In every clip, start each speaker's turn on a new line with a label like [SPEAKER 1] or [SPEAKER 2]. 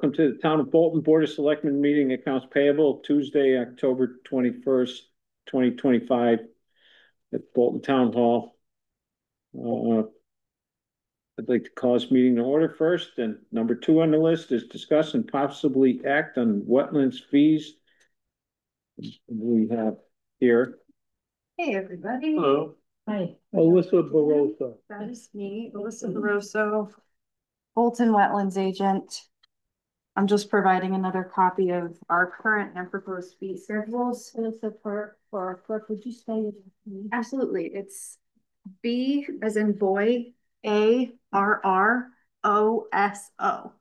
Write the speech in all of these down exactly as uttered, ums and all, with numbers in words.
[SPEAKER 1] welcome to the Town of Bolton Board of Selectmen meeting, accounts payable, Tuesday, October twenty-first, twenty twenty-five at Bolton Town Hall. Uh, I'd like to call this meeting to order first, and number two on the list is discuss and possibly act on wetlands fees. We have here.
[SPEAKER 2] Hey, everybody.
[SPEAKER 1] Hello.
[SPEAKER 2] Hi.
[SPEAKER 3] Alyssa Barosa.
[SPEAKER 2] That is me, Alyssa Baroso, Bolton Wetlands agent. I'm just providing another copy of our current and proposed fee schedules.
[SPEAKER 4] Alyssa, for, for our clerk, would you say it?
[SPEAKER 2] Absolutely. It's B as in boy, A R R O S O.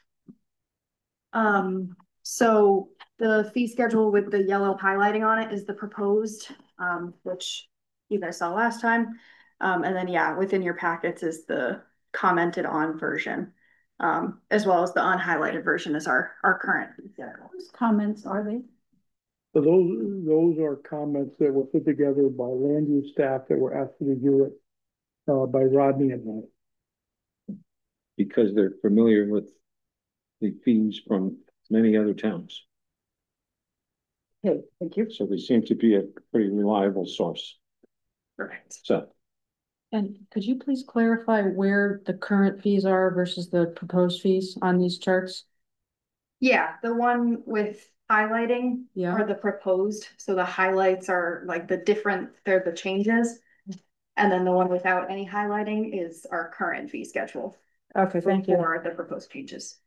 [SPEAKER 2] Um, so the fee schedule with the yellow highlighting on it is the proposed, um, which you guys saw last time. Um, and then, yeah, within your packets is the commented on version, um, as well as the unhighlighted version is our, our current.
[SPEAKER 4] Whose comments are they?
[SPEAKER 3] So those, those are comments that were put together by land use staff that were asked to review it uh, by Rodney and I.
[SPEAKER 1] Because they're familiar with the fees from many other towns.
[SPEAKER 4] Okay, thank you.
[SPEAKER 1] So they seem to be a pretty reliable source.
[SPEAKER 2] Correct.
[SPEAKER 1] So,
[SPEAKER 4] And could you please clarify where the current fees are versus the proposed fees on these charts?
[SPEAKER 2] Yeah, the one with highlighting
[SPEAKER 4] Yeah.
[SPEAKER 2] are the proposed. So the highlights are like the different, they're the changes. And then the one without any highlighting is our current fee schedule.
[SPEAKER 4] Okay, thank you.
[SPEAKER 2] For the proposed changes.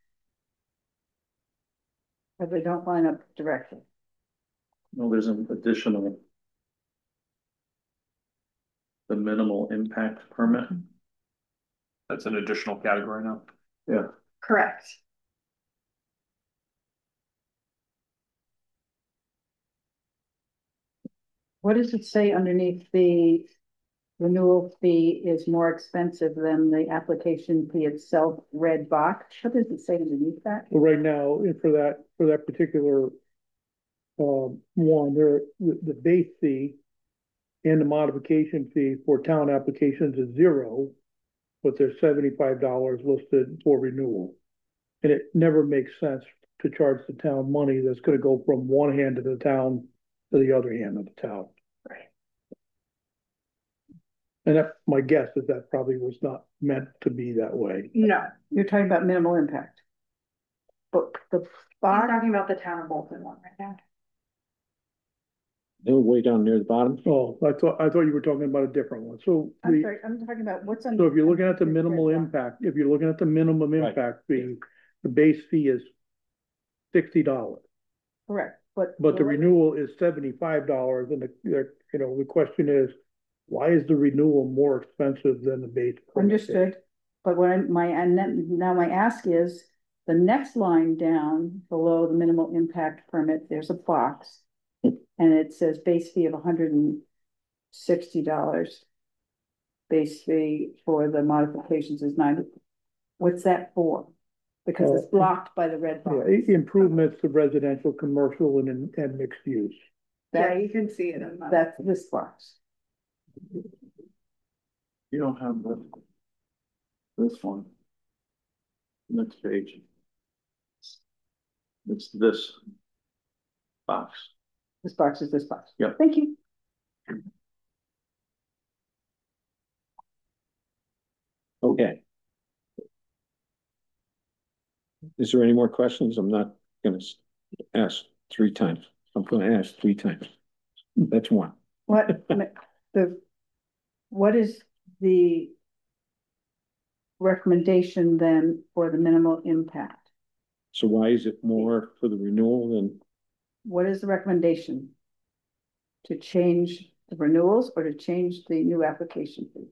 [SPEAKER 4] But they don't line up directly.
[SPEAKER 5] No, there's an additional. The minimal impact permit.
[SPEAKER 6] That's an additional category now.
[SPEAKER 5] Yeah.
[SPEAKER 2] Correct.
[SPEAKER 4] What does it say underneath the renewal fee is more expensive than the application fee itself, red box? What does it say underneath that?
[SPEAKER 3] So right now, and for that, for that particular um, one, there, the, the base fee and the modification fee for town applications is zero, but there's seventy-five dollars listed for renewal. And it never makes sense to charge the town money that's gonna go from one hand of the town to the other hand of the town.
[SPEAKER 2] Right.
[SPEAKER 3] And that, my guess is that probably was not meant to be that way.
[SPEAKER 2] No,
[SPEAKER 4] You're talking about minimal impact. But the
[SPEAKER 2] I'm
[SPEAKER 4] box,
[SPEAKER 2] talking about the town of Bolton one right now.
[SPEAKER 1] they're way down near the bottom.
[SPEAKER 3] Oh, I thought, I thought you were talking about a different one. So
[SPEAKER 4] I'm
[SPEAKER 3] the,
[SPEAKER 4] sorry, I'm talking about what's on.
[SPEAKER 3] so if you're looking at the
[SPEAKER 4] red
[SPEAKER 3] minimal
[SPEAKER 4] box.
[SPEAKER 3] impact, if you're looking at the minimum
[SPEAKER 1] Right.
[SPEAKER 3] impact fee, the base fee is sixty dollars.
[SPEAKER 4] Correct, but.
[SPEAKER 3] But the renewal is seventy-five dollars, and the, the, you know, the question is, why is the renewal more expensive than the base? permit fee?
[SPEAKER 4] Understood, but what I, my, and then, now my ask is, the next line down below the minimal impact permit, there's a box. And it says base fee of hundred and sixty dollars. Base fee for the modifications is ninety. What's that for? Because it's
[SPEAKER 3] Oh.
[SPEAKER 4] blocked by the red box.
[SPEAKER 3] Yeah, i- improvements to residential, commercial, and, and mixed use.
[SPEAKER 2] Yeah,
[SPEAKER 4] That,
[SPEAKER 2] you can see it in the.
[SPEAKER 4] that's this box.
[SPEAKER 5] You don't have the. This one. Next page. It's this. Box.
[SPEAKER 4] This box is this box.
[SPEAKER 5] Yep.
[SPEAKER 4] Thank you.
[SPEAKER 1] Okay. Is there any more questions? I'm not gonna ask three times. I'm gonna ask three times. That's one.
[SPEAKER 4] What, the, what is the recommendation then for the minimal impact?
[SPEAKER 1] So why is it more for the renewal than,
[SPEAKER 4] What is the recommendation? To change the renewals or to change the new application fee?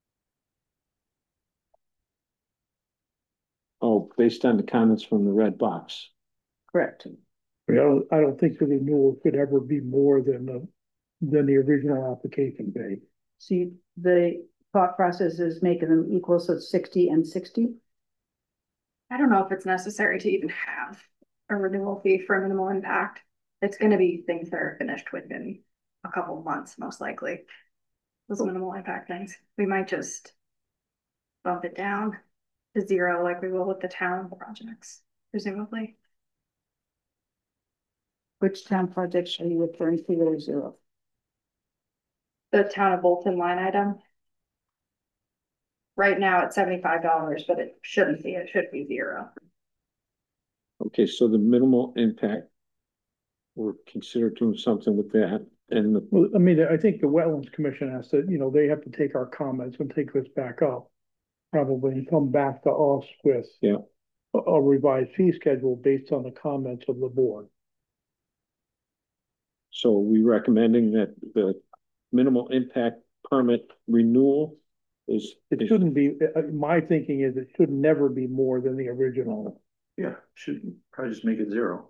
[SPEAKER 1] oh, based on the comments from the red box?
[SPEAKER 4] Correct.
[SPEAKER 3] I don't, I don't think the renewal could ever be more than the, than the original application fee.
[SPEAKER 4] See, the thought process is making them equal, so it's sixty and sixty.
[SPEAKER 2] I don't know if it's necessary to even have a renewal fee for minimal impact. It's gonna be things that are finished within a couple of months, most likely. Those minimal impact things, we might just bump it down to zero like we will with the town projects. presumably.
[SPEAKER 4] Which town projects are you referring to or zero?
[SPEAKER 2] The town of Bolton line item. Right now it's seventy-five dollars, but it shouldn't be, it should be zero.
[SPEAKER 1] Okay, so the minimal impact. We're considered doing something with that and the,
[SPEAKER 3] Well, I mean, I think the Wetlands Commission has to, you know, they have to take our comments and take this back up. Probably and come back to us with.
[SPEAKER 1] Yeah.
[SPEAKER 3] A, a revised fee schedule based on the comments of the board.
[SPEAKER 1] so are we recommending that the minimal impact permit renewal is.
[SPEAKER 3] It
[SPEAKER 1] is-
[SPEAKER 3] shouldn't be, uh, my thinking is it should never be more than the original.
[SPEAKER 5] Yeah, should probably just make it zero.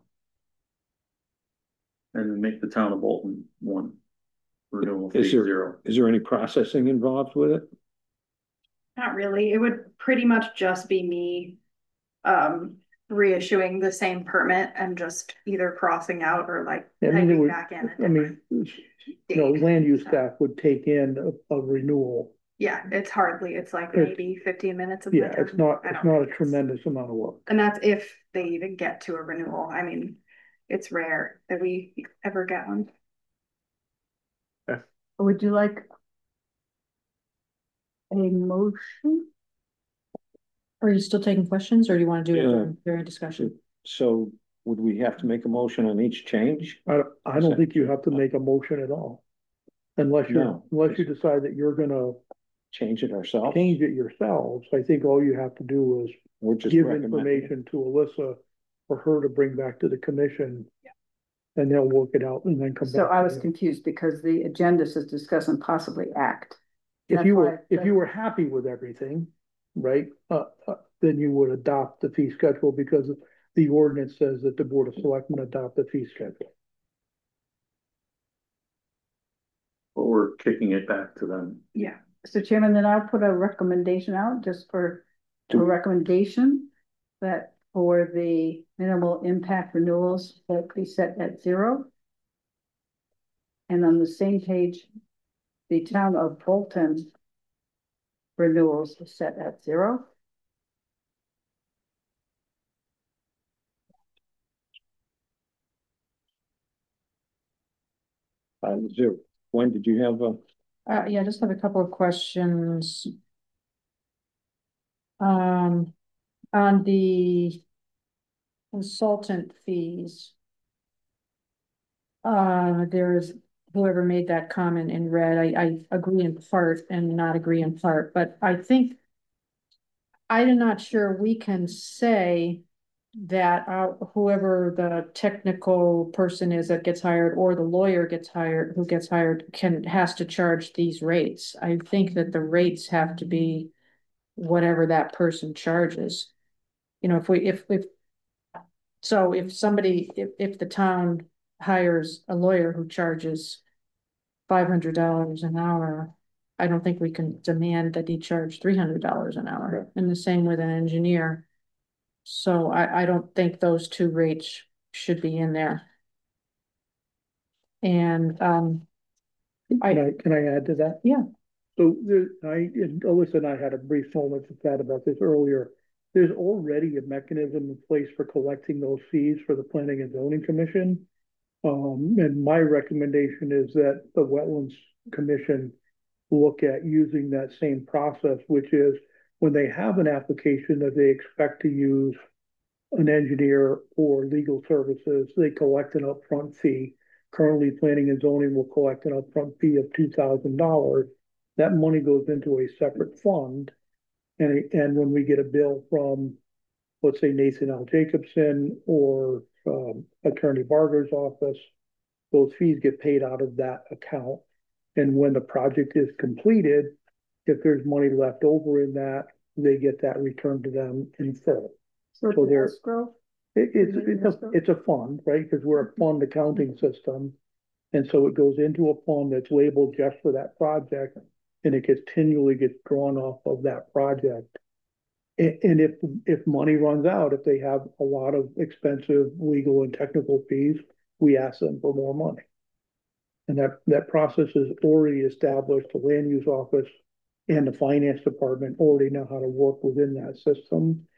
[SPEAKER 5] And then make the town of Bolton one. Renewal fee
[SPEAKER 1] Is there-
[SPEAKER 5] zero.
[SPEAKER 1] Is there any processing involved with it?
[SPEAKER 2] Not really, it would pretty much just be me. Um, reissuing the same permit and just either crossing out or like
[SPEAKER 3] I mean, it
[SPEAKER 2] typing
[SPEAKER 3] would,
[SPEAKER 2] back in. a
[SPEAKER 3] I mean,
[SPEAKER 2] different
[SPEAKER 3] you know,
[SPEAKER 2] date.
[SPEAKER 3] land use staff would take in a, a renewal.
[SPEAKER 2] Yeah, it's hardly, it's like
[SPEAKER 3] It's-
[SPEAKER 2] maybe fifteen minutes of my
[SPEAKER 3] Yeah, it's
[SPEAKER 2] time.
[SPEAKER 3] not,
[SPEAKER 2] I
[SPEAKER 3] it's
[SPEAKER 2] don't
[SPEAKER 3] not a
[SPEAKER 2] think it's-
[SPEAKER 3] tremendous amount of work.
[SPEAKER 2] And that's if they even get to a renewal. I mean, it's rare that we ever get one.
[SPEAKER 4] Would you like a motion?
[SPEAKER 7] Are you still taking questions or do you want to do it
[SPEAKER 1] Yeah.
[SPEAKER 7] during, during discussion?
[SPEAKER 1] So would we have to make a motion on each change?
[SPEAKER 3] I, I don't think you have to make a motion at all. Unless you're,
[SPEAKER 1] No.
[SPEAKER 3] unless you decide that you're gonna
[SPEAKER 1] Change it ourselves?
[SPEAKER 3] change it yourselves. I think all you have to do is
[SPEAKER 1] We're just
[SPEAKER 3] give
[SPEAKER 1] recommending.
[SPEAKER 3] information to Alyssa for her to bring back to the commission. And they'll work it out and then come back.
[SPEAKER 4] So I
[SPEAKER 3] to
[SPEAKER 4] was
[SPEAKER 3] you.
[SPEAKER 4] confused because the agenda says discuss and possibly act.
[SPEAKER 3] If
[SPEAKER 4] That's
[SPEAKER 3] you
[SPEAKER 4] why-
[SPEAKER 3] were, if you were happy with everything, right, uh, uh, then you would adopt the fee schedule because the ordinance says that the Board of Selectmen adopt the fee schedule.
[SPEAKER 5] But we're kicking it back to them.
[SPEAKER 2] Yeah.
[SPEAKER 4] So Chairman, then I'll put a recommendation out just for a
[SPEAKER 1] Do-
[SPEAKER 4] recommendation that for the minimal impact renewals that be set at zero. And on the same page, the town of Bolton renewals is set at zero.
[SPEAKER 1] Five zero. When did you have a?
[SPEAKER 7] Uh, yeah, I just have a couple of questions. Um, on the consultant fees. Uh, there's whoever made that comment in red, I, I agree in part and not agree in part, but I think I'm not sure we can say that uh, whoever the technical person is that gets hired or the lawyer gets hired, who gets hired can, has to charge these rates. I think that the rates have to be whatever that person charges. You know, if we, if, if, so if somebody, if, if the town hires a lawyer who charges five hundred dollars an hour, I don't think we can demand that he charge three hundred dollars an hour, and the same with an engineer. So I, I don't think those two rates should be in there. And, um, I-
[SPEAKER 3] Can I, can I add to that?
[SPEAKER 7] Yeah.
[SPEAKER 3] So there, I, and Alyssa and I had a brief moment to chat about this earlier. There's already a mechanism in place for collecting those fees for the Planning and Zoning Commission. Um, and my recommendation is that the Wetlands Commission look at using that same process, which is when they have an application that they expect to use an engineer or legal services, they collect an upfront fee. Currently, Planning and Zoning will collect an upfront fee of two thousand dollars. That money goes into a separate fund. And, and when we get a bill from, let's say Nathan L. Jacobson or um, Attorney Barger's office, those fees get paid out of that account. And when the project is completed, if there's money left over in that, they get that returned to them in full.
[SPEAKER 4] So
[SPEAKER 3] So
[SPEAKER 4] it's
[SPEAKER 3] there-
[SPEAKER 4] escrow.
[SPEAKER 3] It, it's, it's a, it's a fund, right? Because we're a fund accounting system. And so it goes into a fund that's labeled just for that project. And it continually gets drawn off of that project. And, and if, if money runs out, if they have a lot of expensive legal and technical fees, we ask them for more money. And that, that process is already established. The land use office and the finance department already know how to work within that system.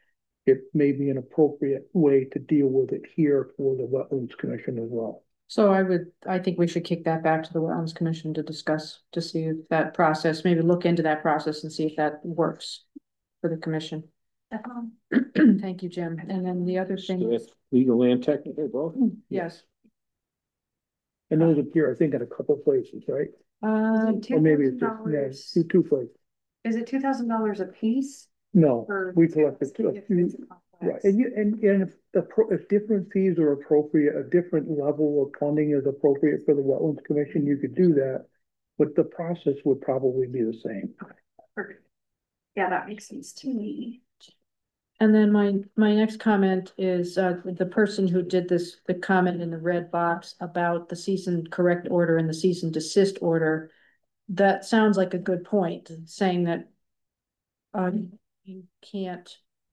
[SPEAKER 3] it may be an appropriate way to deal with it here for the Wetlands Commission as well.
[SPEAKER 7] So I would, I think we should kick that back to the Wetlands Commission to discuss, to see if that process, maybe look into that process and see if that works for the commission.
[SPEAKER 2] Definitely.
[SPEAKER 7] Thank you, Jim. And then the other
[SPEAKER 1] So
[SPEAKER 7] thing,
[SPEAKER 1] that's legal and technical both.
[SPEAKER 7] yes,
[SPEAKER 3] And those appear, I think, in a couple places, right?
[SPEAKER 7] um,
[SPEAKER 3] Or maybe it's just, yeah,
[SPEAKER 2] $2,000
[SPEAKER 3] two, two places.
[SPEAKER 2] Is it two thousand dollars a piece?
[SPEAKER 3] No,
[SPEAKER 2] Or
[SPEAKER 3] we collected a
[SPEAKER 2] if
[SPEAKER 3] few,
[SPEAKER 2] it's complex?
[SPEAKER 3] right, and you, and, and if the, pro- if different fees are appropriate, a different level of funding is appropriate for the Wetlands Commission, you could do that. But the process would probably be the same.
[SPEAKER 2] Perfect. Yeah, that makes sense to me.
[SPEAKER 7] and then my, my next comment is, uh, the person who did this, the comment in the red box about the cease and correct order and the cease and desist order. That sounds like a good point, saying that um, you can't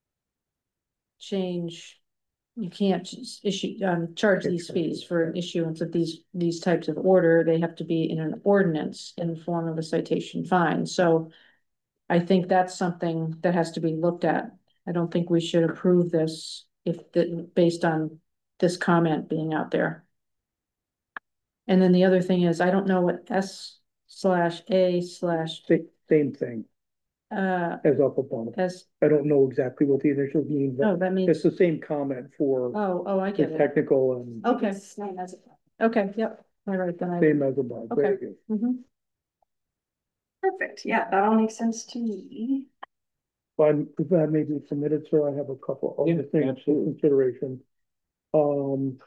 [SPEAKER 7] change, you can't issue, um, charge these fees for issuance of these, these types of order. They have to be in an ordinance in the form of a citation fine. So I think that's something that has to be looked at. I don't think we should approve this if the, based on this comment being out there. And then the other thing is, I don't know what S slash A slash,
[SPEAKER 3] Same, same thing
[SPEAKER 7] uh,
[SPEAKER 3] as up above.
[SPEAKER 7] as,
[SPEAKER 3] I don't know exactly what the initials mean,
[SPEAKER 7] oh,
[SPEAKER 3] but
[SPEAKER 7] that means,
[SPEAKER 3] it's the same comment for
[SPEAKER 7] oh, oh, I
[SPEAKER 3] the
[SPEAKER 7] get it.
[SPEAKER 3] technical and
[SPEAKER 7] Okay,
[SPEAKER 2] Same as-
[SPEAKER 7] okay, yep, all right, then I.
[SPEAKER 3] same as above. Very
[SPEAKER 7] Okay.
[SPEAKER 3] good.
[SPEAKER 7] Mhm.
[SPEAKER 2] Perfect, yeah, that all makes sense to me.
[SPEAKER 3] But if that may be permitted, sir, I have a couple
[SPEAKER 1] Yeah,
[SPEAKER 3] other things for
[SPEAKER 1] absolutely.
[SPEAKER 3] consideration. Um.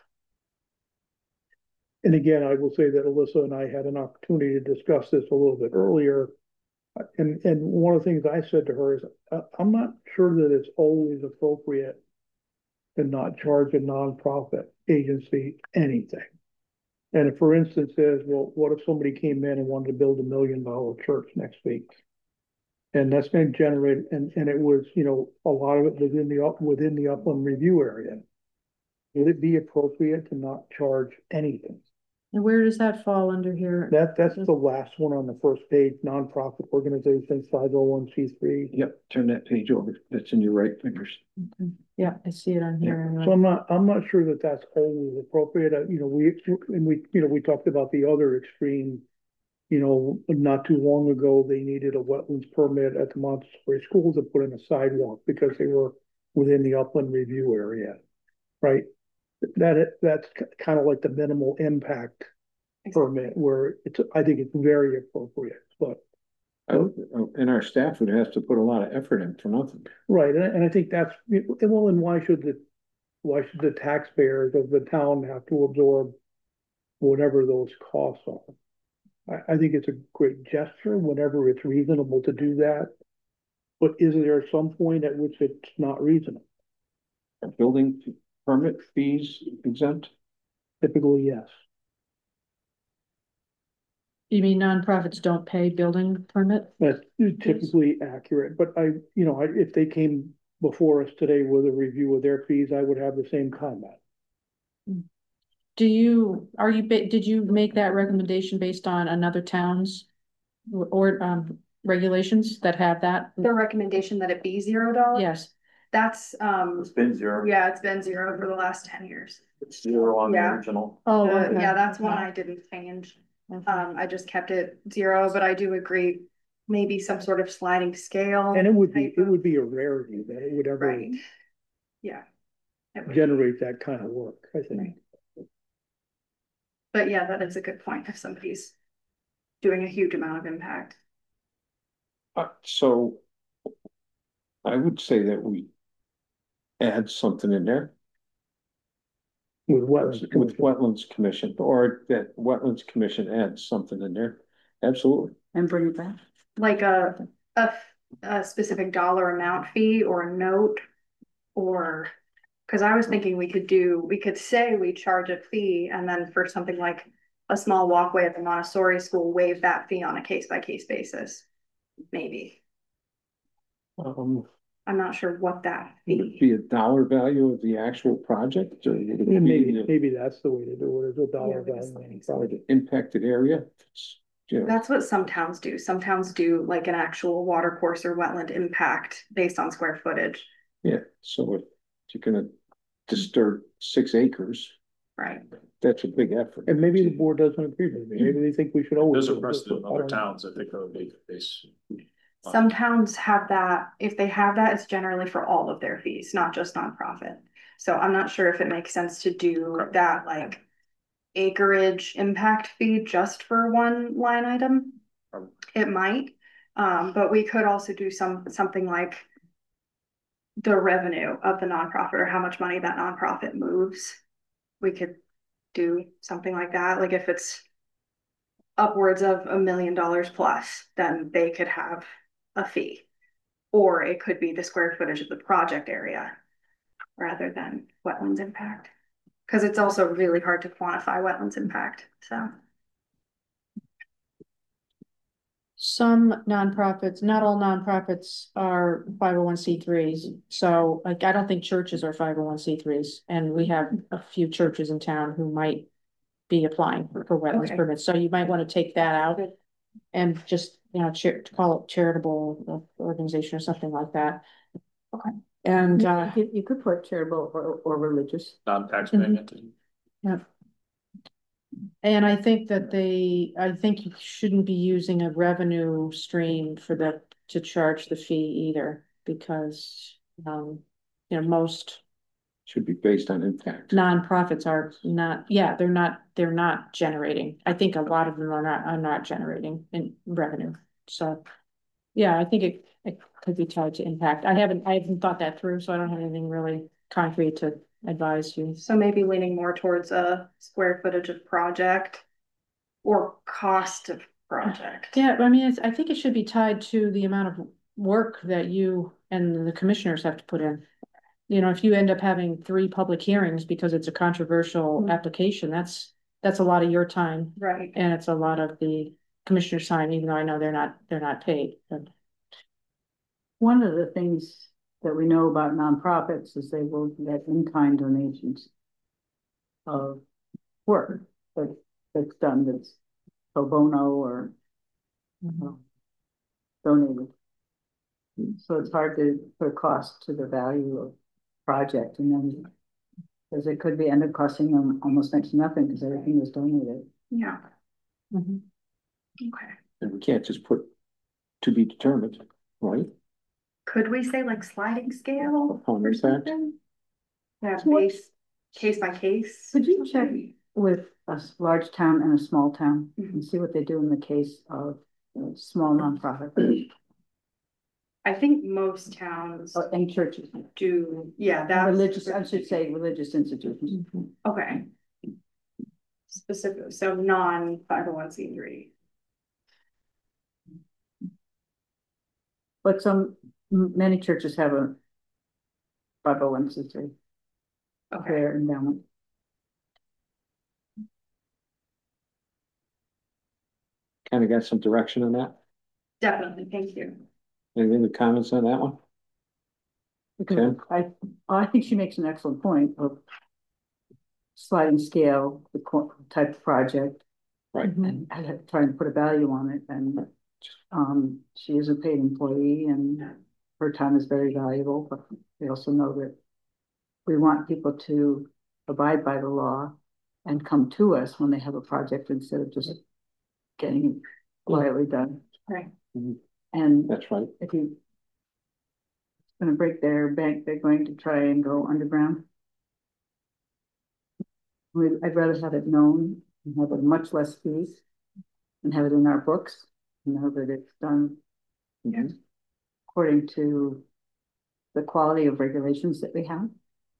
[SPEAKER 3] And again, I will say that Alyssa and I had an opportunity to discuss this a little bit earlier. And, and one of the things I said to her is, uh, I'm not sure that it's always appropriate to not charge a nonprofit agency anything. And if, for instance, says, well, what if somebody came in and wanted to build a million dollar church next week? And that's going to generate, and, and it was, you know, a lot of it within the, up within the upland review area. Would it be appropriate to not charge anything?
[SPEAKER 7] And where does that fall under here?
[SPEAKER 3] That, that's the last one on the first page, nonprofit organizations, five oh one C three.
[SPEAKER 1] Yep, turn that page over. That's in your right fingers.
[SPEAKER 7] Okay. Yeah, I see it on here.
[SPEAKER 3] So
[SPEAKER 7] anyway.
[SPEAKER 3] I'm not, I'm not sure that that's always appropriate. Uh, You know, we, and we, you know, we talked about the other extreme. You know, not too long ago, they needed a wetlands permit at the Montessori school to put in a sidewalk because they were within the upland review area, right? That, that's kind of like the minimal impact permit where it's, I think it's very appropriate, but.
[SPEAKER 1] Oh, oh, and our staff would have to put a lot of effort in for nothing.
[SPEAKER 3] Right, and, and I think that's, well, and why should the, why should the taxpayers of the town have to absorb whatever those costs are? I, I think it's a great gesture whenever it's reasonable to do that. But is there some point at which it's not reasonable?
[SPEAKER 1] Building permit fees exempt?
[SPEAKER 3] Typically, yes.
[SPEAKER 7] You mean nonprofits don't pay building permit?
[SPEAKER 3] That's typically accurate, but I, you know, I, if they came before us today with a review of their fees, I would have the same comment.
[SPEAKER 7] Do you, are you, ba- did you make that recommendation based on another town's or, or, um, regulations that have that?
[SPEAKER 2] The recommendation that it be zero dollars?
[SPEAKER 7] Yes,
[SPEAKER 2] That's, um,
[SPEAKER 5] It's been zero.
[SPEAKER 2] yeah, it's been zero for the last ten years.
[SPEAKER 5] It's zero on the
[SPEAKER 2] Yeah.
[SPEAKER 5] original.
[SPEAKER 7] oh,
[SPEAKER 2] Uh,
[SPEAKER 7] okay.
[SPEAKER 2] yeah, that's one I didn't change.
[SPEAKER 7] Okay.
[SPEAKER 2] Um, I just kept it zero, but I do agree, maybe some sort of sliding scale.
[SPEAKER 3] And it would be,
[SPEAKER 2] type
[SPEAKER 3] it
[SPEAKER 2] of-
[SPEAKER 3] would be a rarity that it would ever
[SPEAKER 2] Right. Yeah. It would.
[SPEAKER 3] generate that kind of work, I think.
[SPEAKER 2] But yeah, that is a good point if somebody's doing a huge amount of impact.
[SPEAKER 1] Uh, so I would say that we add something in there
[SPEAKER 3] With wetlands.
[SPEAKER 1] with Wetlands Commission, or that Wetlands Commission adds something in there. Absolutely.
[SPEAKER 4] And bring it back.
[SPEAKER 2] Like a, a, a specific dollar amount fee or a note or. Cause I was thinking we could do, we could say we charge a fee and then for something like a small walkway at the Montessori school, waive that fee on a case by case basis. Maybe.
[SPEAKER 1] Um,
[SPEAKER 2] I'm not sure what that
[SPEAKER 1] would it
[SPEAKER 2] fee.
[SPEAKER 1] be a dollar value of the actual project? Or would it
[SPEAKER 3] Yeah, maybe,
[SPEAKER 1] be
[SPEAKER 3] maybe that's the way to do it, is a dollar
[SPEAKER 2] Yeah, we just
[SPEAKER 3] value.
[SPEAKER 2] like-
[SPEAKER 1] the, or the impacted area? It's, you know,
[SPEAKER 2] That's what some towns do. Some towns do like an actual water course or wetland impact based on square footage.
[SPEAKER 1] Yeah, so if you're gonna disturb six acres,
[SPEAKER 2] Right.
[SPEAKER 1] that's a big effort.
[SPEAKER 3] And maybe the board doesn't agree with me, maybe they think we should always.
[SPEAKER 6] There's a
[SPEAKER 3] do it.
[SPEAKER 6] precedent in
[SPEAKER 3] I
[SPEAKER 6] other
[SPEAKER 3] don't know.
[SPEAKER 6] towns, I think, of a base.
[SPEAKER 2] Some towns have that, if they have that, it's generally for all of their fees, not just nonprofit. So I'm not sure if it makes sense to do that like acreage impact fee just for one line item. It might, um, but we could also do some, something like the revenue of the nonprofit or how much money that nonprofit moves. We could do something like that, like if it's upwards of a million dollars plus, then they could have a fee. Or it could be the square footage of the project area rather than wetlands impact. Because it's also really hard to quantify wetlands impact, so.
[SPEAKER 7] Some nonprofits, not all nonprofits are five oh one C threes, so like, I don't think churches are five oh one C threes, and we have a few churches in town who might be applying for, for wetlands
[SPEAKER 2] Okay.
[SPEAKER 7] permits, so you might wanna take that out and just, you know, char- to call it charitable organization or something like that.
[SPEAKER 2] Okay.
[SPEAKER 7] And, uh,
[SPEAKER 4] You, you could put charitable or, or religious.
[SPEAKER 6] Non-taxpaying
[SPEAKER 7] Mhm.
[SPEAKER 6] entity.
[SPEAKER 7] yeah. And I think that they, I think you shouldn't be using a revenue stream for the, to charge the fee either, because, um, you know, most
[SPEAKER 1] Should be based on impact.
[SPEAKER 7] nonprofits are not, yeah, they're not, they're not generating. I think a lot of them are not, are not generating in revenue. So, yeah, I think it, it could be tied to impact. I haven't, I haven't thought that through, so I don't have anything really concrete to advise you.
[SPEAKER 2] So maybe leaning more towards a square footage of project or cost of project.
[SPEAKER 7] Yeah, I mean, it's, I think it should be tied to the amount of work that you and the commissioners have to put in. You know, if you end up having three public hearings because it's a controversial
[SPEAKER 2] Mhm.
[SPEAKER 7] application, that's, that's a lot of your time.
[SPEAKER 2] Right.
[SPEAKER 7] And it's a lot of the commissioner's time, even though I know they're not, they're not paid, but.
[SPEAKER 4] One of the things that we know about nonprofits is they will get in-kind donations of work that, that's done, that's pro bono or uh, donated. So it's hard to put a cost to the value of project, and then because it could be end up costing them almost next to nothing because everything is donated.
[SPEAKER 2] Yeah.
[SPEAKER 7] Mhm.
[SPEAKER 2] Okay.
[SPEAKER 1] And we can't just put to be determined, right?
[SPEAKER 2] Could we say like sliding scale
[SPEAKER 1] Upon
[SPEAKER 2] or
[SPEAKER 1] impact.
[SPEAKER 2] something? Yeah,
[SPEAKER 4] What-
[SPEAKER 2] base, case by case.
[SPEAKER 4] Could you check with a s- large town and a small town
[SPEAKER 2] Mhm.
[SPEAKER 4] and see what they do in the case of uh, small nonprofit
[SPEAKER 2] I think most towns
[SPEAKER 4] or- and churches?
[SPEAKER 2] do, yeah, that's.
[SPEAKER 4] Religious, I should say religious institutions.
[SPEAKER 2] Okay. Specific, so non five oh one C three.
[SPEAKER 4] But some, m- many churches have a five oh one C three,
[SPEAKER 2] Okay,
[SPEAKER 4] fair endowment.
[SPEAKER 1] Kind of got some direction on that.
[SPEAKER 2] definitely, thank you.
[SPEAKER 1] Any other comments on that one? Okay.
[SPEAKER 4] I, I think she makes an excellent point of sliding scale, the co- type of project.
[SPEAKER 1] Right.
[SPEAKER 4] And, and trying to put a value on it, and um, she is a paid employee and her time is very valuable, but we also know that we want people to abide by the law and come to us when they have a project instead of just getting it quietly done.
[SPEAKER 2] Right.
[SPEAKER 4] And
[SPEAKER 1] That's right.
[SPEAKER 4] if you gonna break their bank, they're going to try and go underground. We, I'd rather have it known and have it much less fees and have it in our books, you know, that it's done
[SPEAKER 1] Mhm.
[SPEAKER 4] according to the quality of regulations that we have.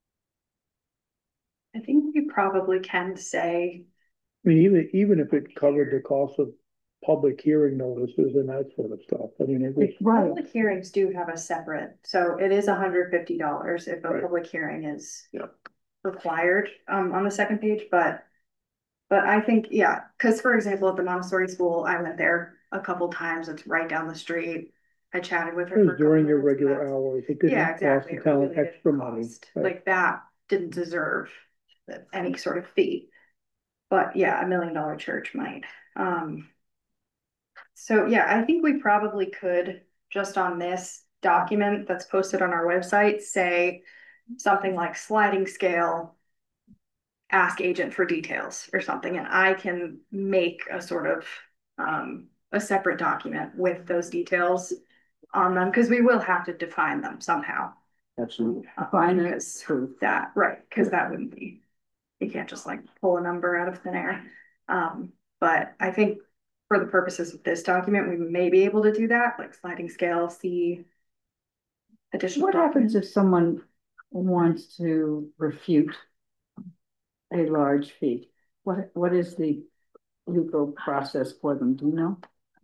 [SPEAKER 2] I think we probably can say,
[SPEAKER 3] I mean, even, even if it covered the cost of public hearing notices and that sort of stuff, I mean, it was.
[SPEAKER 4] Right.
[SPEAKER 2] public hearings do have a separate, so it is hundred fifty dollars if a
[SPEAKER 1] Right.
[SPEAKER 2] public hearing is.
[SPEAKER 6] Yep.
[SPEAKER 2] Required, um, on the second page, but. But I think, yeah, cause for example, at the Montessori school, I went there a couple times, it's right down the street. I chatted with her.
[SPEAKER 3] It
[SPEAKER 2] for a
[SPEAKER 3] was
[SPEAKER 2] couple
[SPEAKER 3] during your
[SPEAKER 2] minutes, and
[SPEAKER 3] regular
[SPEAKER 2] that's-
[SPEAKER 3] hours, it
[SPEAKER 2] Yeah,
[SPEAKER 3] didn't cost
[SPEAKER 2] exactly.
[SPEAKER 3] the
[SPEAKER 2] It
[SPEAKER 3] town
[SPEAKER 2] really didn't
[SPEAKER 3] extra money.
[SPEAKER 2] cost.
[SPEAKER 3] Right.
[SPEAKER 2] Like that didn't deserve any sort of fee. But yeah, a million dollar church might. Um. So yeah, I think we probably could, just on this, document that's posted on our website say something like sliding scale, ask agent for details or something, and I can make a sort of um a separate document with those details on them, because we will have to define them somehow.
[SPEAKER 1] Absolutely.
[SPEAKER 4] Define it.
[SPEAKER 2] Because that, right, because that wouldn't be, you can't just like pull a number out of thin air. Um, but I think for the purposes of this document, we may be able to do that, like sliding scale, see additional.
[SPEAKER 4] What happens if someone wants to refute a large fee? What, what is the legal process for them? Do you know?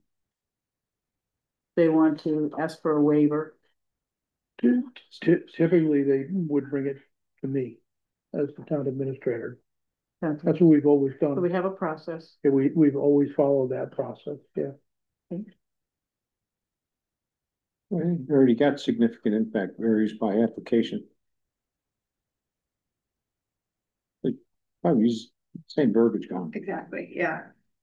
[SPEAKER 4] They want to ask for a waiver.
[SPEAKER 3] Ty- Typically, they would bring it to me as the town administrator.
[SPEAKER 4] So
[SPEAKER 3] That's what we've always done.
[SPEAKER 4] we have a process.
[SPEAKER 3] Yeah, we, we've always followed that process, yeah.
[SPEAKER 1] Well, you already got significant impact varies by application. Like, I use same verbiage going.
[SPEAKER 2] Exactly, yeah.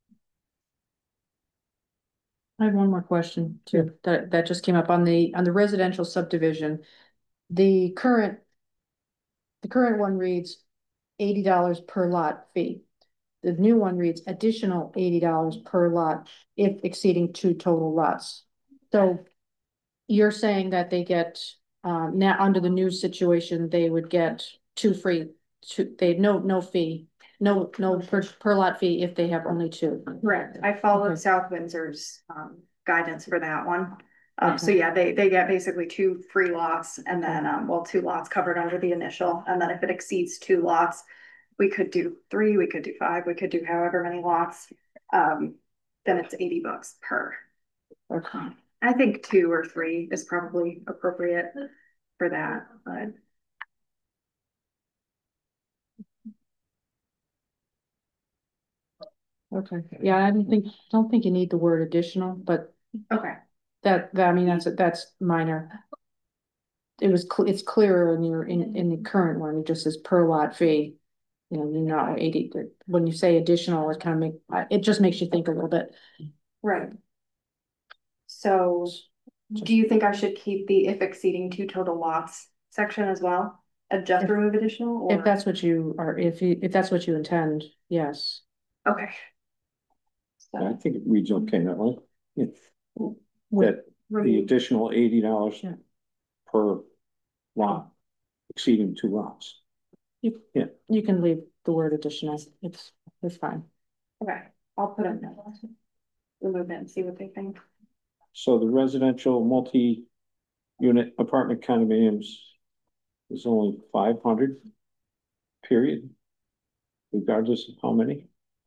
[SPEAKER 7] I have one more question too, that, that just came up on the, on the residential subdivision. The current, the current one reads eighty dollars per lot fee. The new one reads additional eighty dollars per lot if exceeding two total lots. So you're saying that they get, um, now under the new situation, they would get two free, two, they, no, no fee, no, no per, per lot fee if they have only two.
[SPEAKER 2] Correct. I followed
[SPEAKER 7] Okay.
[SPEAKER 2] South Windsor's um guidance for that one. Um, so
[SPEAKER 7] Okay.
[SPEAKER 2] yeah, they they get basically two free lots and then um, well, two lots covered under the initial, and then if it exceeds two lots, we could do three, we could do five, we could do however many lots. Um, then it's eighty bucks per.
[SPEAKER 7] Okay.
[SPEAKER 2] I think two or three is probably appropriate for that, but
[SPEAKER 7] Okay, yeah, I don't think, don't think you need the word additional, but
[SPEAKER 2] okay.
[SPEAKER 7] that, that, I mean, that's, that's minor. It was, cl- it's clearer in your, in, in the current one, it just says per lot fee. You know, you're not eighty, when you say additional, it kind of make, uh, it just makes you think a little bit.
[SPEAKER 2] Right. So do you think I should keep the if exceeding two total lots section as well? And just
[SPEAKER 7] If-
[SPEAKER 2] remove additional or?
[SPEAKER 7] If that's what you are, if you, if that's what you intend, yes.
[SPEAKER 2] Okay.
[SPEAKER 1] I
[SPEAKER 2] So
[SPEAKER 1] think it reads okay that way. It's
[SPEAKER 7] With-
[SPEAKER 1] that the
[SPEAKER 2] remove,
[SPEAKER 1] additional eighty dollars
[SPEAKER 7] Yeah.
[SPEAKER 1] per lot exceeding two lots.
[SPEAKER 7] You,
[SPEAKER 1] Yeah.
[SPEAKER 7] you can leave the word additional, it's, it's fine.
[SPEAKER 2] okay, I'll put in that. Remove it and see what they think.
[SPEAKER 1] So the residential multi-unit apartment condominiums is only five hundred, period, regardless of how many.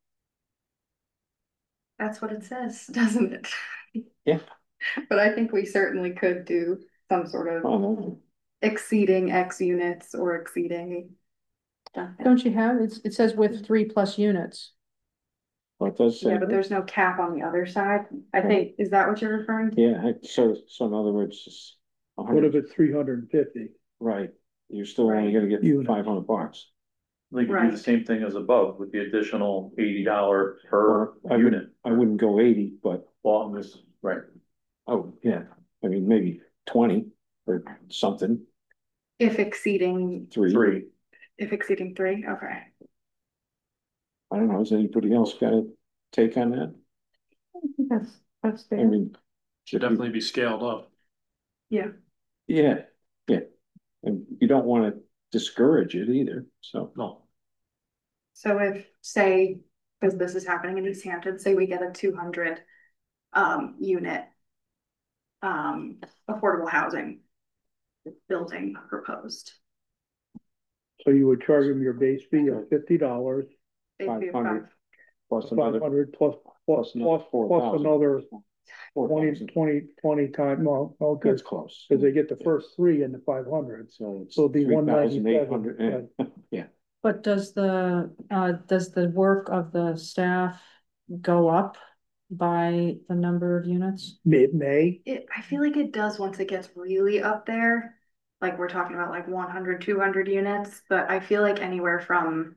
[SPEAKER 2] That's what it says, doesn't it?
[SPEAKER 1] Yeah.
[SPEAKER 2] But I think we certainly could do some sort of
[SPEAKER 1] Oh,
[SPEAKER 2] exceeding X units or exceeding.
[SPEAKER 7] Don't you have, it's, it says with three plus units.
[SPEAKER 1] well, it does say.
[SPEAKER 2] Yeah, but there's no cap on the other side. I think, is that what you're referring to?
[SPEAKER 1] Yeah, so, so in other words, it's a
[SPEAKER 3] What if
[SPEAKER 1] hundred,
[SPEAKER 3] it's three hundred and fifty?
[SPEAKER 1] right, you're still only
[SPEAKER 2] Right.
[SPEAKER 1] gonna get
[SPEAKER 3] Unit.
[SPEAKER 1] five hundred bucks.
[SPEAKER 6] They could do
[SPEAKER 2] Right.
[SPEAKER 6] the same thing as above with the additional eighty dollar per
[SPEAKER 1] Or I
[SPEAKER 6] unit.
[SPEAKER 1] wouldn't, I wouldn't go eighty, but,
[SPEAKER 6] Well, I'm just, right,
[SPEAKER 1] oh, yeah, I mean, maybe twenty or something,
[SPEAKER 2] If exceeding,
[SPEAKER 1] three.
[SPEAKER 6] three.
[SPEAKER 2] if exceeding three, okay.
[SPEAKER 1] I don't know, has anybody else got a take on that?
[SPEAKER 4] That's, that's
[SPEAKER 1] I
[SPEAKER 4] fair.
[SPEAKER 1] mean.
[SPEAKER 6] Should definitely be scaled up.
[SPEAKER 2] Yeah.
[SPEAKER 1] Yeah, yeah, and you don't wanna discourage it either, so.
[SPEAKER 6] No,
[SPEAKER 2] So if, say, because this is happening in East Hampton, say we get a two hundred um unit um affordable housing building proposed.
[SPEAKER 3] So you would charge them your base fee of fifty dollars,
[SPEAKER 2] They'd be
[SPEAKER 1] five hundred.
[SPEAKER 2] about-
[SPEAKER 1] Plus
[SPEAKER 3] five
[SPEAKER 1] another,
[SPEAKER 3] hundred plus, plus,
[SPEAKER 1] plus another
[SPEAKER 3] plus,
[SPEAKER 1] four
[SPEAKER 3] plus
[SPEAKER 1] thousand.
[SPEAKER 3] another
[SPEAKER 1] Four
[SPEAKER 3] twenty,
[SPEAKER 1] thousand.
[SPEAKER 3] twenty, twenty time, well, okay,
[SPEAKER 1] That's close.
[SPEAKER 3] because they get the first three in the five hundred.
[SPEAKER 1] So it's
[SPEAKER 3] So it'd be
[SPEAKER 1] three thousand eight hundred,
[SPEAKER 3] one ninety-seven,
[SPEAKER 1] yeah,
[SPEAKER 7] But does the, uh, does the work of the staff go up by the number of units?
[SPEAKER 3] Mid-May,
[SPEAKER 2] It, I feel like it does once it gets really up there. Like we're talking about like one hundred, two hundred units, but I feel like anywhere from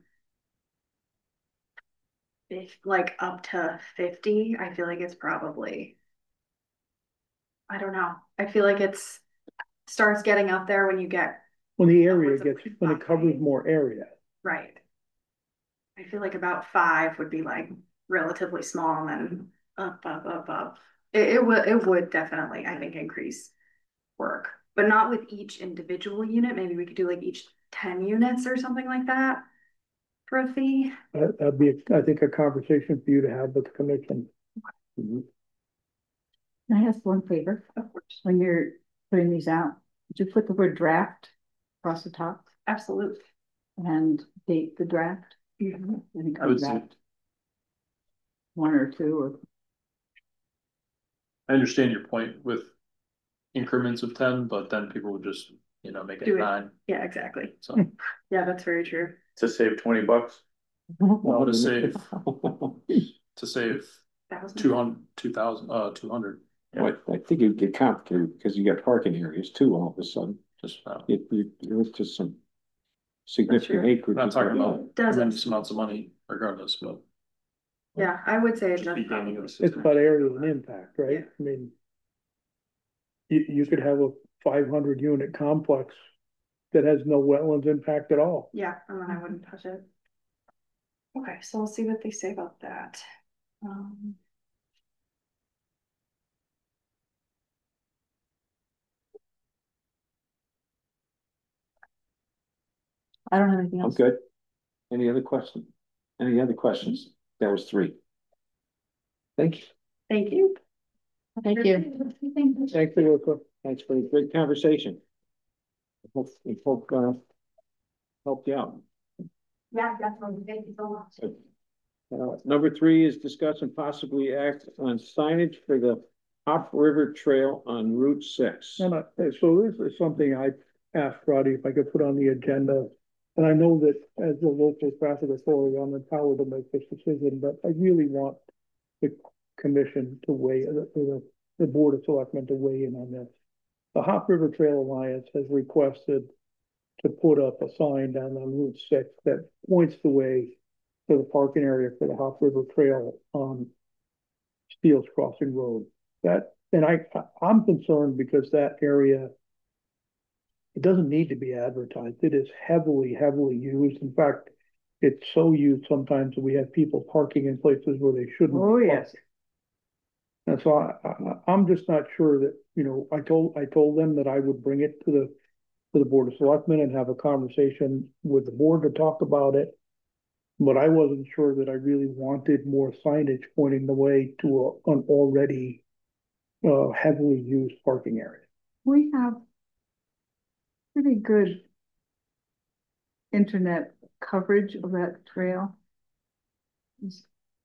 [SPEAKER 2] if like up to fifty, I feel like it's probably, I don't know. I feel like it's starts getting up there when you get
[SPEAKER 3] When the area
[SPEAKER 2] Upwards of
[SPEAKER 3] gets, when it
[SPEAKER 2] five.
[SPEAKER 3] covers more area.
[SPEAKER 2] right. I feel like about five would be like relatively small and then up, up, up, up. It, it would, it would definitely, I think, increase work, but not with each individual unit. Maybe we could do like each ten units or something like that for a fee.
[SPEAKER 3] That, that'd be, I think, a conversation for you to have with the commission.
[SPEAKER 1] Mhm.
[SPEAKER 4] Can I ask one favor?
[SPEAKER 2] Of course.
[SPEAKER 4] When you're putting these out, would you put the word draft across the top
[SPEAKER 2] Absolutely.
[SPEAKER 4] and date the draft?
[SPEAKER 2] Mhm.
[SPEAKER 4] And it
[SPEAKER 6] I would
[SPEAKER 4] comes
[SPEAKER 6] say,
[SPEAKER 4] out one or two or
[SPEAKER 6] I understand your point with increments of ten, but then people would just, you know, make
[SPEAKER 2] Do
[SPEAKER 6] it
[SPEAKER 2] it.
[SPEAKER 6] nine,
[SPEAKER 2] Yeah, exactly.
[SPEAKER 6] so.
[SPEAKER 2] Yeah, that's very true.
[SPEAKER 5] To save twenty bucks.
[SPEAKER 6] Well, to save, to save
[SPEAKER 2] Thousand.
[SPEAKER 6] two hundred, two thousand, uh, two hundred,
[SPEAKER 1] But I think it'd get complicated because you got parking areas too, all of a sudden.
[SPEAKER 6] just, uh,
[SPEAKER 1] It, it, it's just some significant
[SPEAKER 2] true.
[SPEAKER 1] acreage.
[SPEAKER 6] we're not talking about
[SPEAKER 2] Does it?
[SPEAKER 6] tremendous amounts of money regardless, but.
[SPEAKER 2] Yeah, I would say it
[SPEAKER 6] Just
[SPEAKER 2] does
[SPEAKER 6] be
[SPEAKER 2] probably.
[SPEAKER 6] gaming us.
[SPEAKER 3] It's about area and impact, right?
[SPEAKER 2] Yeah.
[SPEAKER 3] I mean. You, you could have a five hundred unit complex that has no wetlands impact at all.
[SPEAKER 2] Yeah, and then I wouldn't touch it. Okay, so we'll see what they say about that. Um.
[SPEAKER 7] I don't have anything
[SPEAKER 1] I'm
[SPEAKER 7] else.
[SPEAKER 1] good. Any other questions? Any other questions? That was three. Thank you.
[SPEAKER 2] Thank you.
[SPEAKER 7] Thank you.
[SPEAKER 3] Thanks, Alyssa.
[SPEAKER 1] Thanks for the great conversation. I Hope, I hope, uh, helped you out.
[SPEAKER 2] Yeah, definitely. Thank you so much.
[SPEAKER 1] Uh, number three is discuss and possibly act on signage for the Hop River Trail on Route six.
[SPEAKER 3] And I, so this is something I asked Roddy if I could put on the agenda. And I know that as the local traffic authority, I'm empowered to make this decision, but I really want the commission to weigh, the, the, the Board of Selectmen to weigh in on this. The Hop River Trail Alliance has requested to put up a sign down on Route six that points the way to the parking area for the Hop River Trail on Steele's Crossing Road. That, and I, I'm concerned because that area, it doesn't need to be advertised. It is heavily, heavily used. In fact, it's so used sometimes that we have people parking in places where they shouldn't.
[SPEAKER 4] Oh,
[SPEAKER 3] be
[SPEAKER 4] yes.
[SPEAKER 3] parking. And so I, I, I'm just not sure that, you know, I told, I told them that I would bring it to the, to the Board of Selectmen and have a conversation with the board to talk about it. But I wasn't sure that I really wanted more signage pointing the way to a, an already uh, heavily used parking area.
[SPEAKER 4] We have pretty good internet coverage of that trail. It's-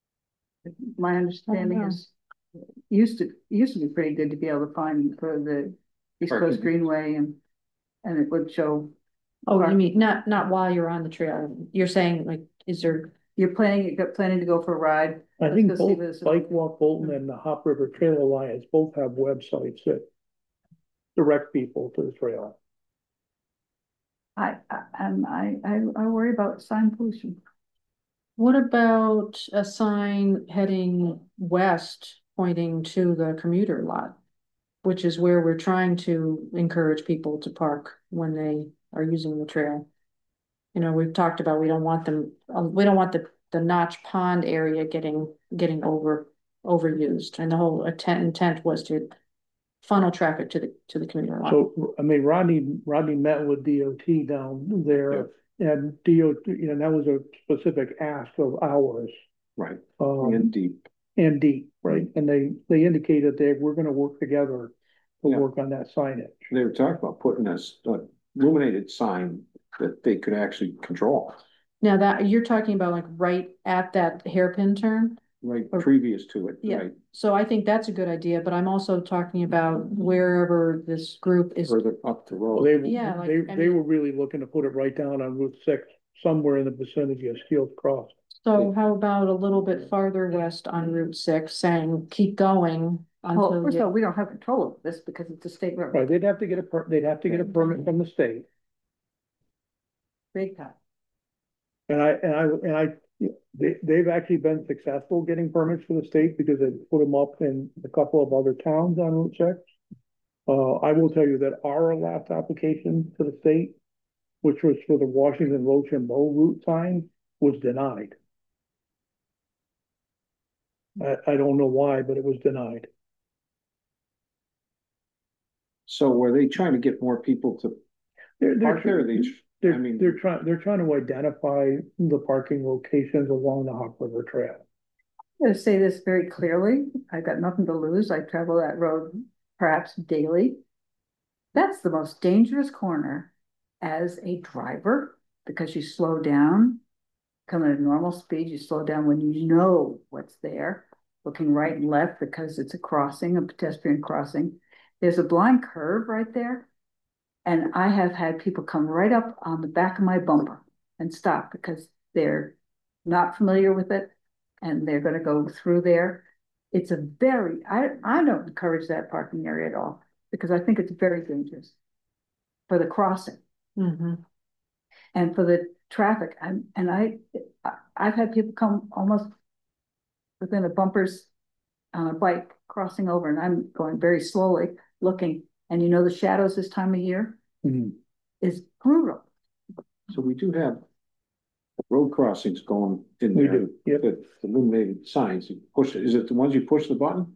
[SPEAKER 4] My understanding
[SPEAKER 7] Oh, no.
[SPEAKER 4] is, used to, used to be pretty good to be able to find for the East Coast
[SPEAKER 1] Parking.
[SPEAKER 4] Greenway and, and it would show.
[SPEAKER 7] Oh, you mean, not, not while you're on the trail. You're saying like, is there,
[SPEAKER 4] You're planning, you're planning to go for a ride?
[SPEAKER 3] I
[SPEAKER 4] Let's
[SPEAKER 3] think
[SPEAKER 4] go see
[SPEAKER 3] both
[SPEAKER 4] what it's
[SPEAKER 3] Bike
[SPEAKER 4] about.
[SPEAKER 3] Walk Bolton and the Hop River Trail Alliance both have websites that direct people to the trail.
[SPEAKER 4] I, I, and I, I, I worry about sign pollution.
[SPEAKER 7] what about a sign heading west pointing to the commuter lot? Which is where we're trying to encourage people to park when they are using the trail. You know, we've talked about, we don't want them, um, we don't want the, the Notch Pond area getting, getting over, overused. And the whole intent, intent was to funnel traffic to the, to the commuter lot.
[SPEAKER 3] So, I mean, Rodney, Rodney met with D O T down there and D O T, you know, that was a specific ask of ours.
[SPEAKER 1] Right.
[SPEAKER 3] Um,
[SPEAKER 1] And deep.
[SPEAKER 3] and deep, right? And they, they indicated they, we're gonna work together to
[SPEAKER 1] Yeah.
[SPEAKER 3] work on that signage.
[SPEAKER 1] They were talking about putting a s- a illuminated sign that they could actually control,
[SPEAKER 7] Now that, you're talking about like right at that hairpin turn?
[SPEAKER 1] right,
[SPEAKER 7] Or-
[SPEAKER 1] previous to it,
[SPEAKER 7] Yeah.
[SPEAKER 1] right,
[SPEAKER 7] So I think that's a good idea, but I'm also talking about wherever this group is.
[SPEAKER 1] further up the
[SPEAKER 3] Well,
[SPEAKER 1] road.
[SPEAKER 3] they,
[SPEAKER 7] Yeah, like,
[SPEAKER 3] they,
[SPEAKER 7] I
[SPEAKER 3] they
[SPEAKER 7] mean-
[SPEAKER 3] were really looking to put it right down on Route six, somewhere in the vicinity of Steele's Cross.
[SPEAKER 7] So how about a little bit farther west on Route six saying, keep going
[SPEAKER 4] Well,
[SPEAKER 7] until
[SPEAKER 4] first of all,
[SPEAKER 7] you.
[SPEAKER 4] we don't have control of this because it's a state road.
[SPEAKER 3] Right, they'd have to get a, per- they'd have to get a permit from the state.
[SPEAKER 4] Big time.
[SPEAKER 3] And I, and I, and I, they, they've actually been successful getting permits for the state because they put them up in a couple of other towns on Route six. Uh, I will tell you that our last application to the state, which was for the Washington Roach and Bow route sign, was denied. I, I don't know why, but it was denied.
[SPEAKER 1] So were they trying to get more people to
[SPEAKER 3] They're, they're,
[SPEAKER 1] park there? Or they, I
[SPEAKER 3] they're,
[SPEAKER 1] mean,
[SPEAKER 3] they're trying, they're trying to identify the parking locations along the Hawk River Trail.
[SPEAKER 4] I'm gonna say this very clearly. I've got nothing to lose. I travel that road perhaps daily. That's the most dangerous corner as a driver because you slow down. Coming at normal speed, you slow down when you know what's there, looking right and left because it's a crossing, a pedestrian crossing. There's a blind curve right there. And I have had people come right up on the back of my bumper and stop because they're not familiar with it and they're going to go through there. It's a very, I, I don't encourage that parking area at all because I think it's very dangerous for the crossing.
[SPEAKER 7] Mm-hmm.
[SPEAKER 4] And for the traffic, and, and I, I've had people come almost within a bumpers on a bike crossing over, and I'm going very slowly looking, and you know, the shadows this time of year
[SPEAKER 3] Mhm.
[SPEAKER 4] is brutal.
[SPEAKER 1] so we do have road crossings going in
[SPEAKER 3] We
[SPEAKER 1] there.
[SPEAKER 3] do, yep.
[SPEAKER 1] The illuminated signs, you push it, is it the ones you push the button?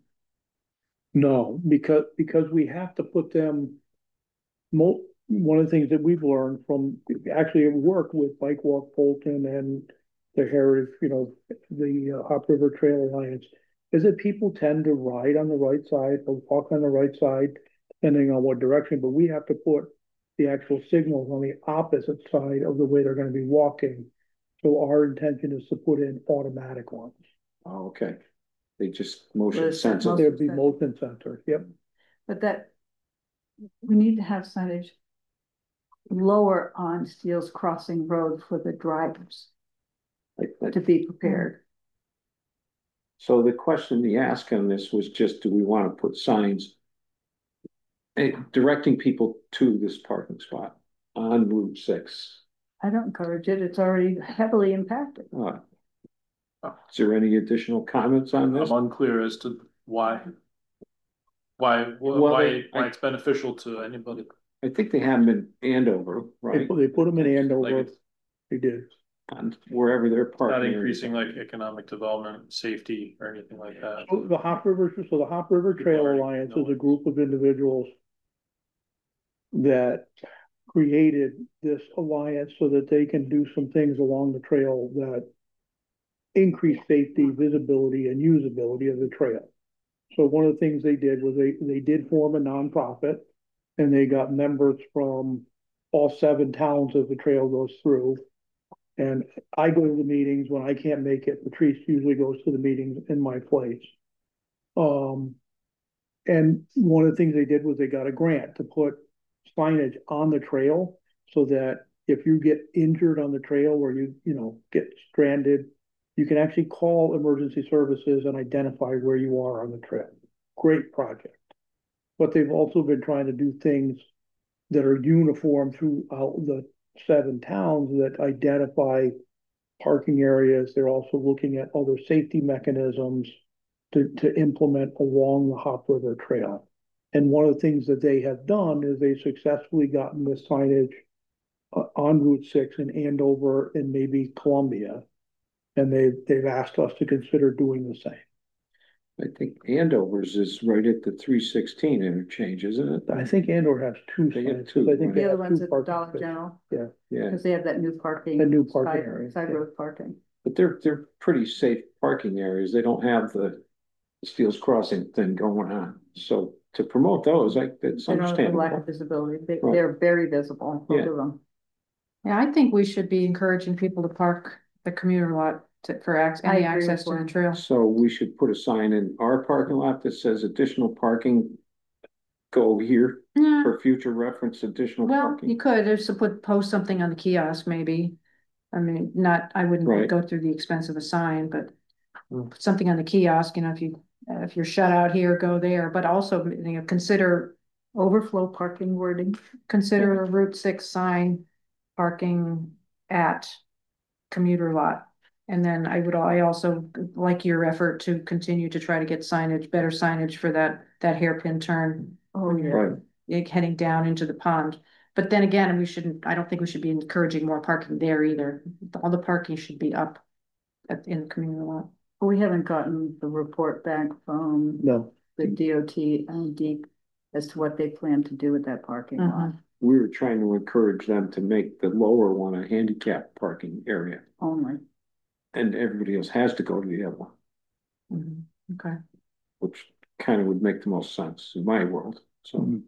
[SPEAKER 3] No, because, because we have to put them, mo- one of the things that we've learned from actually work with Bike Walk Fulton and the Heritage, you know, the uh, Hop River Trail Alliance, is that people tend to ride on the right side or walk on the right side, depending on what direction, but we have to put the actual signals on the opposite side of the way they're gonna be walking. So our intention is to put in automatic ones.
[SPEAKER 1] Oh, okay. They just motion
[SPEAKER 4] With
[SPEAKER 1] sensitive.
[SPEAKER 4] most-
[SPEAKER 3] There'd be motion sensor, yep.
[SPEAKER 4] But that, we need to have signage lower on Steele's Crossing Road for the drivers
[SPEAKER 1] Like that.
[SPEAKER 4] to be prepared.
[SPEAKER 1] So the question he asked on this was just, do we want to put signs eh, directing people to this parking spot on Route six?
[SPEAKER 4] I don't encourage it. It's already heavily impacted.
[SPEAKER 1] Uh, Is there any additional comments on this?
[SPEAKER 6] I'm unclear as to why. Why, wh-
[SPEAKER 1] Well,
[SPEAKER 6] why,
[SPEAKER 1] they-
[SPEAKER 6] why
[SPEAKER 1] I-
[SPEAKER 6] it's beneficial to anybody.
[SPEAKER 1] I think they have them in Andover,
[SPEAKER 3] They
[SPEAKER 1] right?
[SPEAKER 3] put, they put them in
[SPEAKER 6] Like
[SPEAKER 3] Andover,
[SPEAKER 6] it's
[SPEAKER 3] they did.
[SPEAKER 1] On wherever they're
[SPEAKER 6] not
[SPEAKER 1] parking.
[SPEAKER 6] increasing like economic development, safety or anything like that.
[SPEAKER 3] So the Hop River, so the Hop River Trail
[SPEAKER 6] already
[SPEAKER 3] Alliance
[SPEAKER 6] know
[SPEAKER 3] is a
[SPEAKER 6] it.
[SPEAKER 3] group of individuals that created this alliance so that they can do some things along the trail that increase safety, visibility, and usability of the trail. So one of the things they did was they, they did form a nonprofit and they got members from all seven towns as the trail goes through. And I go to the meetings when I can't make it. Patrice usually goes to the meetings in my place. Um, and one of the things they did was they got a grant to put signage on the trail so that if you get injured on the trail or you, you know, get stranded, you can actually call emergency services and identify where you are on the trail. Great project. But they've also been trying to do things that are uniform throughout the seven towns that identify parking areas. They're also looking at other safety mechanisms to, to implement along the Hop River Trail. And one of the things that they have done is they've successfully gotten the signage uh, on Route six in Andover and maybe Columbia. And they, they've asked us to consider doing the same.
[SPEAKER 1] I think Andover's is right at the three sixteen interchange, isn't it?
[SPEAKER 3] I think Andover has two
[SPEAKER 1] They have
[SPEAKER 3] signs.
[SPEAKER 1] two,
[SPEAKER 3] I think
[SPEAKER 1] right?
[SPEAKER 3] they
[SPEAKER 4] The other
[SPEAKER 3] have
[SPEAKER 4] one's
[SPEAKER 3] two
[SPEAKER 4] at the
[SPEAKER 3] parking
[SPEAKER 4] Dollar
[SPEAKER 3] spaces.
[SPEAKER 4] General,
[SPEAKER 3] Yeah,
[SPEAKER 1] Yeah,
[SPEAKER 4] because they have that new parking.
[SPEAKER 3] the new parking
[SPEAKER 4] side-
[SPEAKER 3] area.
[SPEAKER 4] Side
[SPEAKER 3] yeah.
[SPEAKER 4] road parking.
[SPEAKER 1] but they're, they're pretty safe parking areas. They don't have the Steele's Crossing thing going on. So to promote those, like, that's
[SPEAKER 4] They don't have a lack
[SPEAKER 1] understandable.
[SPEAKER 4] of visibility. They,
[SPEAKER 1] Right.
[SPEAKER 4] they're very visible, both
[SPEAKER 1] Yeah.
[SPEAKER 4] of them.
[SPEAKER 7] Yeah, I think we should be encouraging people to park the commuter lot to, for ac-
[SPEAKER 4] I
[SPEAKER 7] any
[SPEAKER 4] agree
[SPEAKER 7] access
[SPEAKER 4] with
[SPEAKER 7] to the
[SPEAKER 4] Gwen.
[SPEAKER 7] trail.
[SPEAKER 1] So we should put a sign in our parking lot that says additional parking. Go here
[SPEAKER 7] Yeah,
[SPEAKER 1] for future reference, additional
[SPEAKER 7] well,
[SPEAKER 1] parking.
[SPEAKER 7] you could, just to put, post something on the kiosk, maybe. I mean, not, I wouldn't
[SPEAKER 1] Right.
[SPEAKER 7] go through the expense of a sign, but put something on the kiosk, you know, if you, uh, if you're shut out here, go there, but also, you know, consider,
[SPEAKER 4] Overflow parking wording.
[SPEAKER 7] consider a Route six sign parking at commuter lot. And then I would, I also like your effort to continue to try to get signage, better signage for that, that hairpin turn
[SPEAKER 4] Oh,
[SPEAKER 7] when
[SPEAKER 4] yeah.
[SPEAKER 7] you're
[SPEAKER 5] Right.
[SPEAKER 7] you're heading down into the pond. But then again, we shouldn't, I don't think we should be encouraging more parking there either. All the parking should be up at, in the community lot.
[SPEAKER 4] We haven't gotten the report back from
[SPEAKER 3] No,
[SPEAKER 4] the D O T and D as to what they plan to do with that parking lot
[SPEAKER 1] We were trying to encourage them to make the lower one a handicap parking area,
[SPEAKER 4] only.
[SPEAKER 1] and everybody else has to go to the other one,
[SPEAKER 7] Mhm. Okay,
[SPEAKER 1] which kind of would make the most sense in my world, so.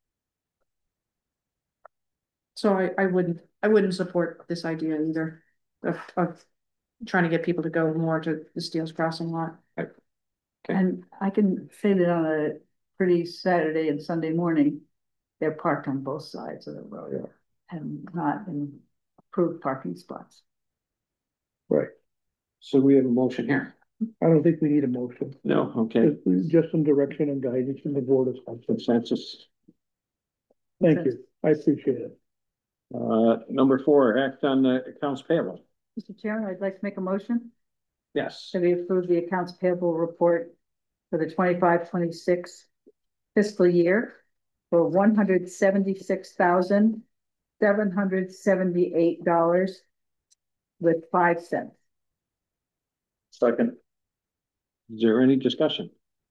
[SPEAKER 7] so I, I wouldn't, I wouldn't support this idea either of, of trying to get people to go more to the Steele's Crossing lot.
[SPEAKER 4] And I can say that on a pretty Saturday and Sunday morning, they're parked on both sides of the road and not in approved parking spots.
[SPEAKER 3] right.
[SPEAKER 1] So we have a motion here.
[SPEAKER 3] I don't think we need a motion.
[SPEAKER 1] No, okay,
[SPEAKER 3] Just- Just some direction and guidance from the board of selectmen.
[SPEAKER 1] consensus.
[SPEAKER 3] Thank you. I appreciate it.
[SPEAKER 1] Uh, number four, act on the accounts payable.
[SPEAKER 4] Mister Chairman, I'd like to make a motion
[SPEAKER 1] Yes,
[SPEAKER 4] that we approve the accounts payable report for the twenty-five, twenty-six fiscal year for one hundred seventy-six thousand, seven hundred seventy-eight dollars with five cents.
[SPEAKER 5] Second.
[SPEAKER 1] is there any discussion?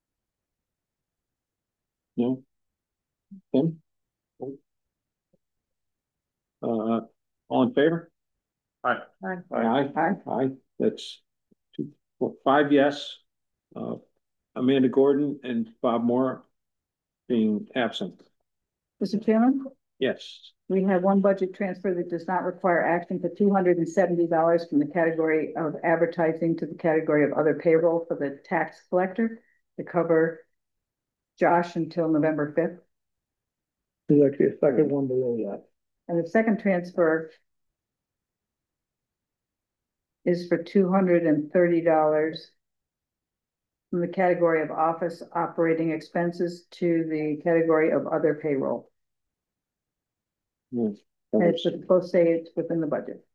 [SPEAKER 1] No? Tim? Uh, all in favor?
[SPEAKER 6] Aye.
[SPEAKER 1] Aye,
[SPEAKER 4] Aye.
[SPEAKER 1] aye, that's two, four, five yes. Uh, Amanda Gordon and Bob Moore being absent,
[SPEAKER 4] Mister Chairman,
[SPEAKER 1] yes.
[SPEAKER 4] we have one budget transfer that does not require action for two hundred and seventy dollars from the category of advertising to the category of other payroll for the tax collector to cover Josh until November fifth.
[SPEAKER 3] There's actually a second one below that.
[SPEAKER 4] And the second transfer is for two hundred and thirty dollars from the category of office operating expenses to the category of other payroll.
[SPEAKER 1] Yeah, that
[SPEAKER 4] And it's
[SPEAKER 1] was
[SPEAKER 4] both say it's within the budget.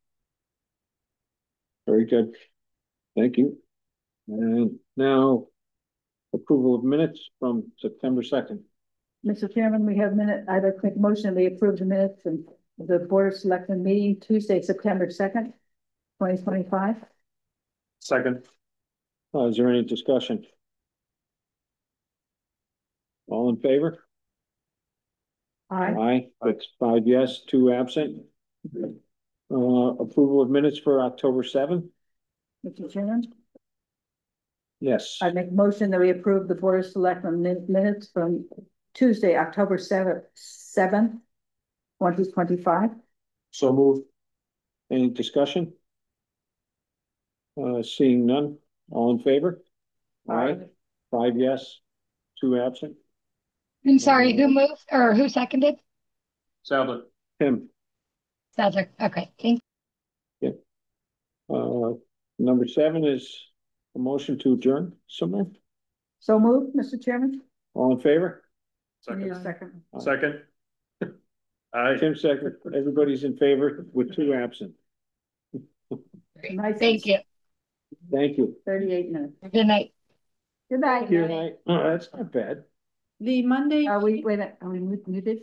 [SPEAKER 1] very good, thank you. And now approval of minutes from September second.
[SPEAKER 4] Mister Chairman, we have minute, I'd like to make a motion, we approve the minutes and the Board of Selectmen meeting Tuesday, September second, twenty twenty-five.
[SPEAKER 6] Second.
[SPEAKER 1] Uh, is there any discussion? All in favor?
[SPEAKER 4] Aye.
[SPEAKER 1] Aye, that's five yes, two absent. Uh, approval of minutes for October seventh?
[SPEAKER 4] Mister Chairman,
[SPEAKER 1] Yes,
[SPEAKER 4] I make a motion that we approve the Board of Selectmen min- minutes from Tuesday, October seventh, seventh, twenty twenty-five.
[SPEAKER 6] So moved.
[SPEAKER 1] any discussion? Uh, seeing none, all in favor? Aye, five yes, two absent.
[SPEAKER 8] I'm sorry, who moved or who seconded?
[SPEAKER 6] Sadler.
[SPEAKER 1] Tim,
[SPEAKER 8] Cedric. Okay, thank
[SPEAKER 1] uh, number seven is a motion to adjourn somewhere.
[SPEAKER 4] So moved, Mister Chairman.
[SPEAKER 1] All in favor?
[SPEAKER 4] Need
[SPEAKER 6] Second.
[SPEAKER 4] a second.
[SPEAKER 6] Second. Aye.
[SPEAKER 1] Tim second, everybody's in favor with two absent.
[SPEAKER 8] you.
[SPEAKER 4] Nice.
[SPEAKER 8] Thank you.
[SPEAKER 1] Thank you.
[SPEAKER 4] Thirty-eight minutes.
[SPEAKER 8] Good night.
[SPEAKER 4] Good night.
[SPEAKER 1] Good night. Oh, that's not bad.
[SPEAKER 7] The Monday,
[SPEAKER 4] Are we, wait, a minute, are we muted?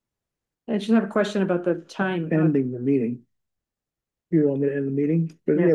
[SPEAKER 7] I just have a question about the time.
[SPEAKER 3] Ending the meeting. You want me to end the meeting? 'Cause we
[SPEAKER 4] Yes.